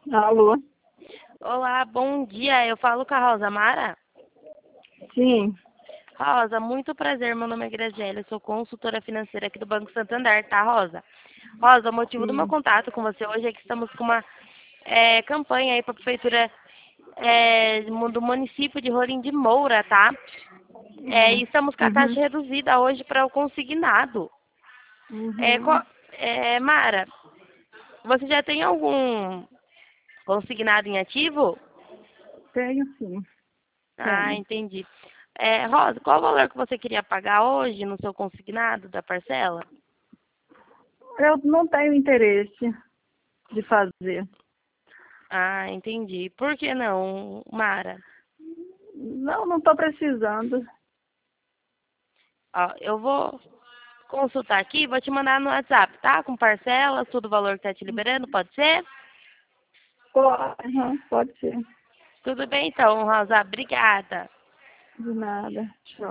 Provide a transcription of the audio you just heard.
Alô? Olá, bom dia. Eu falo com a Rosa Mara. Sim. Rosa, muito prazer. Meu nome é Graziela. Eu sou consultora financeira aqui do Banco Santander, tá, Rosa? Rosa, o motivo do meu Sim. contato com você hoje é que estamos com uma campanha aí para a prefeitura do município de Rolim de Moura, tá? E estamos com a Uhum. taxa reduzida hoje para o consignado. Uhum. Mara, você já tem algum consignado em ativo? Tenho sim. Ah, Tenho. entendi. Rosa, qual o valor que você queria pagar hoje no seu consignado da parcela? Eu não tenho interesse de fazer. Ah, entendi. Por que não, Mara? Não estou precisando. Ó, eu vou consultar aqui e vou te mandar no WhatsApp, tá? Com parcelas, tudo o valor que tá te liberando, pode ser? Pode ser. Tudo bem então, Rosa. Obrigada. De nada. Tchau.